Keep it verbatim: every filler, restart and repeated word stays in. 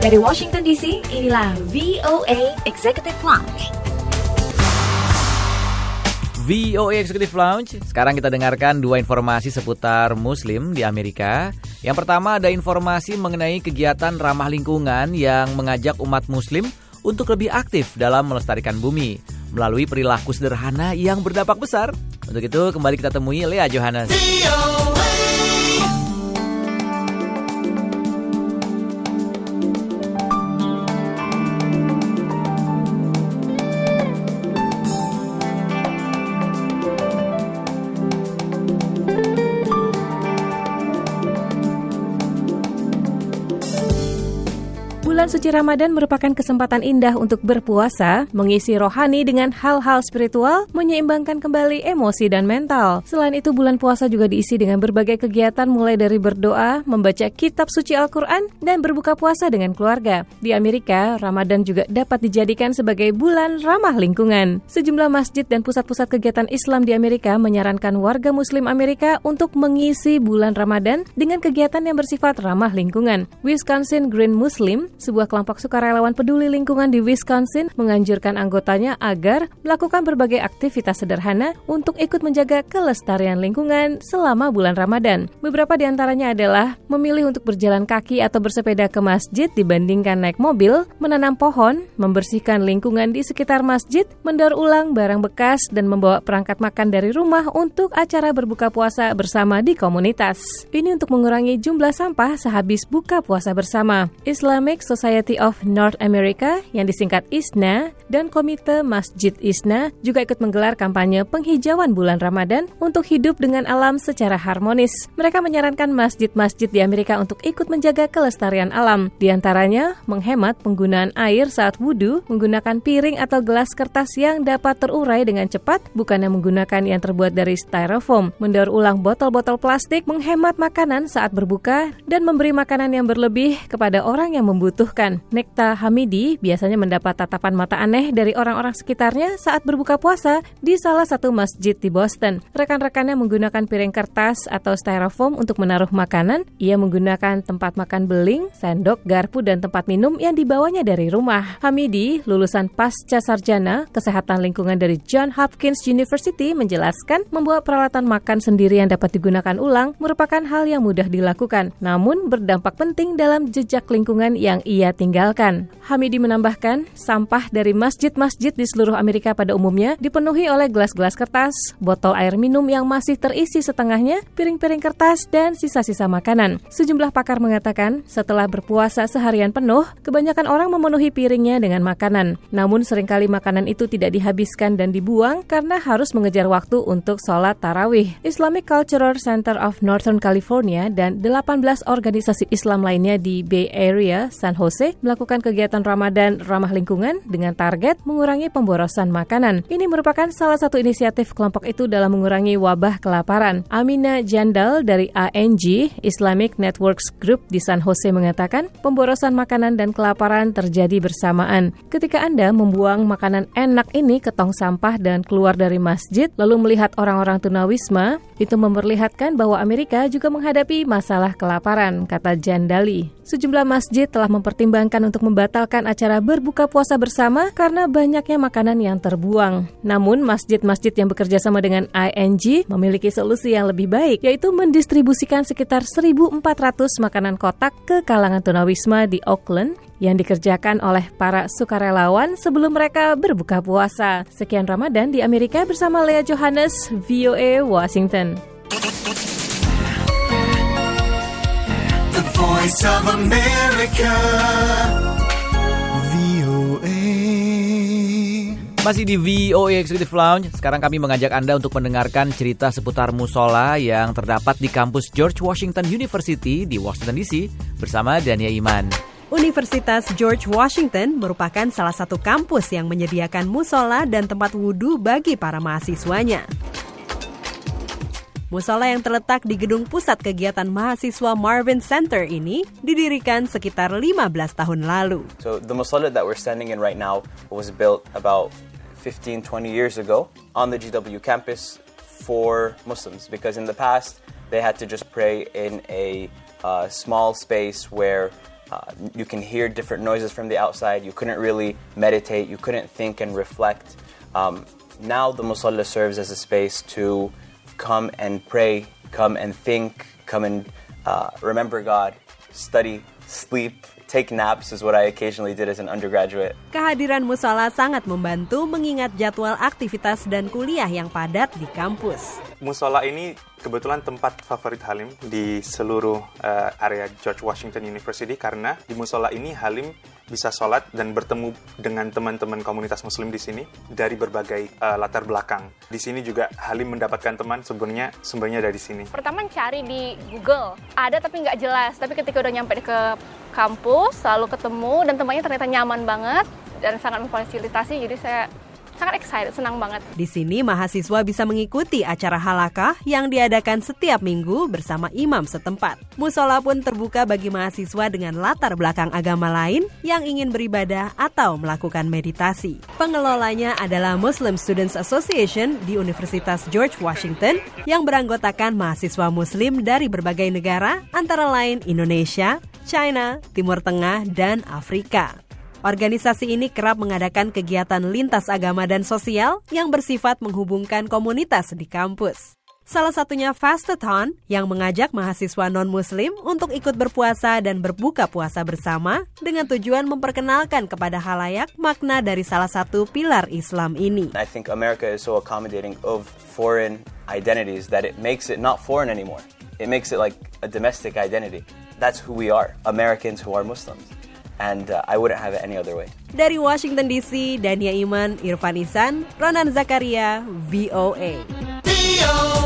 Dari Washington D C, inilah V O A Executive Lounge. V O A Executive Lounge. Sekarang kita dengarkan dua informasi seputar Muslim di Amerika. Yang pertama ada informasi mengenai kegiatan ramah lingkungan yang mengajak umat Muslim untuk lebih aktif dalam melestarikan bumi melalui perilaku sederhana yang berdampak besar. Untuk itu kembali kita temui Lea Johannes. Bulan suci Ramadan merupakan kesempatan indah untuk berpuasa, mengisi rohani dengan hal-hal spiritual, menyeimbangkan kembali emosi dan mental. Selain itu, bulan puasa juga diisi dengan berbagai kegiatan mulai dari berdoa, membaca kitab suci Al-Quran, dan berbuka puasa dengan keluarga. Di Amerika, Ramadan juga dapat dijadikan sebagai bulan ramah lingkungan. Sejumlah masjid dan pusat-pusat kegiatan Islam di Amerika menyarankan warga Muslim Amerika untuk mengisi bulan Ramadan dengan kegiatan yang bersifat ramah lingkungan. Wisconsin Green Muslim, sebuah kelompok sukarelawan peduli lingkungan di Wisconsin, menganjurkan anggotanya agar melakukan berbagai aktivitas sederhana untuk ikut menjaga kelestarian lingkungan selama bulan Ramadan. Beberapa di antaranya adalah memilih untuk berjalan kaki atau bersepeda ke masjid dibandingkan naik mobil, menanam pohon, membersihkan lingkungan di sekitar masjid, mendaur ulang barang bekas, dan membawa perangkat makan dari rumah untuk acara berbuka puasa bersama di komunitas. Ini untuk mengurangi jumlah sampah sehabis buka puasa bersama. Islamic Society of North America yang disingkat I S N A dan Komite Masjid I S N A juga ikut menggelar kampanye penghijauan bulan Ramadan untuk hidup dengan alam secara harmonis. Mereka menyarankan masjid-masjid di Amerika untuk ikut menjaga kelestarian alam. Di antaranya, menghemat penggunaan air saat wudu, menggunakan piring atau gelas kertas yang dapat terurai dengan cepat, bukannya menggunakan yang terbuat dari styrofoam, mendaur ulang botol-botol plastik, menghemat makanan saat berbuka, dan memberi makanan yang berlebih kepada orang yang membutuhkan. Nekta Hamidi biasanya mendapat tatapan mata aneh dari orang-orang sekitarnya saat berbuka puasa di salah satu masjid di Boston. Rekan-rekannya menggunakan piring kertas atau styrofoam untuk menaruh makanan. Ia menggunakan tempat makan beling, sendok, garpu, dan tempat minum yang dibawanya dari rumah. Hamidi, lulusan pasca sarjana kesehatan lingkungan dari Johns Hopkins University, menjelaskan membawa peralatan makan sendiri yang dapat digunakan ulang merupakan hal yang mudah dilakukan, namun berdampak penting dalam jejak lingkungan yang ia tinggalkan. Hamidi menambahkan, sampah dari masjid-masjid di seluruh Amerika pada umumnya dipenuhi oleh gelas-gelas kertas, botol air minum yang masih terisi setengahnya, piring-piring kertas, dan sisa-sisa makanan. Sejumlah pakar mengatakan, setelah berpuasa seharian penuh, kebanyakan orang memenuhi piringnya dengan makanan. Namun seringkali makanan itu tidak dihabiskan dan dibuang karena harus mengejar waktu untuk sholat tarawih. Islamic Cultural Center of Northern California dan delapan belas organisasi Islam lainnya di Bay Area, San Jose, melakukan kegiatan Ramadan ramah lingkungan dengan target mengurangi pemborosan makanan. Ini merupakan salah satu inisiatif kelompok itu dalam mengurangi wabah kelaparan. Amina Jandal dari A N G, Islamic Networks Group di San Jose, mengatakan pemborosan makanan dan kelaparan terjadi bersamaan. Ketika Anda membuang makanan enak ini ke tong sampah dan keluar dari masjid, lalu melihat orang-orang tunawisma, itu memperlihatkan bahwa Amerika juga menghadapi masalah kelaparan, kata Jandali. Sejumlah masjid telah mempertimbangkan untuk membatalkan acara berbuka puasa bersama karena banyaknya makanan yang terbuang. Namun, masjid-masjid yang bekerja sama dengan I N G memiliki solusi yang lebih baik, yaitu mendistribusikan sekitar seribu empat ratus makanan kotak ke kalangan tunawisma di Oakland yang dikerjakan oleh para sukarelawan sebelum mereka berbuka puasa. Sekian Ramadan di Amerika bersama Lea Johannes, V O A Washington. Voice of America, V O A. Masih di V O A Executive Lounge. Sekarang kami mengajak Anda untuk mendengarkan cerita seputar musola yang terdapat di kampus George Washington University di Washington D C bersama Dania Iman. Universitas George Washington merupakan salah satu kampus yang menyediakan musola dan tempat wudhu bagi para mahasiswanya. Musola yang terletak di gedung pusat kegiatan mahasiswa Marvin Center ini didirikan sekitar lima belas tahun lalu. So the musola that we're standing in right now was built about fifteen to twenty years ago on the G W campus for Muslims, because in the past they had to just pray in a uh, small space where Uh, you can hear different noises from the outside. You couldn't really meditate. You couldn't think and reflect. Um, now the musalla serves as a space to come and pray, come and think, come and uh, remember God, study, sleep, take naps is what I occasionally did as an undergraduate. Kehadiran musola sangat membantu mengingat jadwal aktivitas dan kuliah yang padat di kampus. Musola ini kebetulan tempat favorit Halim di seluruh uh, area George Washington University karena di musola ini Halim bisa sholat dan bertemu dengan teman-teman komunitas muslim di sini dari berbagai uh, latar belakang. Di sini juga Halim mendapatkan teman sebenarnya sumbernya dari sini. Pertama cari di Google, ada tapi nggak jelas. Tapi ketika udah nyampe ke kampus, selalu ketemu dan temannya ternyata nyaman banget dan sangat memfasilitasi. Jadi saya sangat excited, senang banget. Di sini mahasiswa bisa mengikuti acara halakah yang diadakan setiap minggu bersama imam setempat. Musola pun terbuka bagi mahasiswa dengan latar belakang agama lain yang ingin beribadah atau melakukan meditasi. Pengelolanya adalah Muslim Students Association di Universitas George Washington yang beranggotakan mahasiswa muslim dari berbagai negara antara lain Indonesia, China, Timur Tengah, dan Afrika. Organisasi ini kerap mengadakan kegiatan lintas agama dan sosial yang bersifat menghubungkan komunitas di kampus. Salah satunya Fastathon yang mengajak mahasiswa non-muslim untuk ikut berpuasa dan berbuka puasa bersama dengan tujuan memperkenalkan kepada khalayak makna dari salah satu pilar Islam ini. I think America is so accommodating of foreign identities that it makes it not foreign anymore. It makes it like a domestic identity. That's who we are, Americans who are Muslims. And uh, I wouldn't have it any other way. Dari Washington D C, Dania Iman, Irfan Ihsan, Ronan Zakaria, V O A. V O A.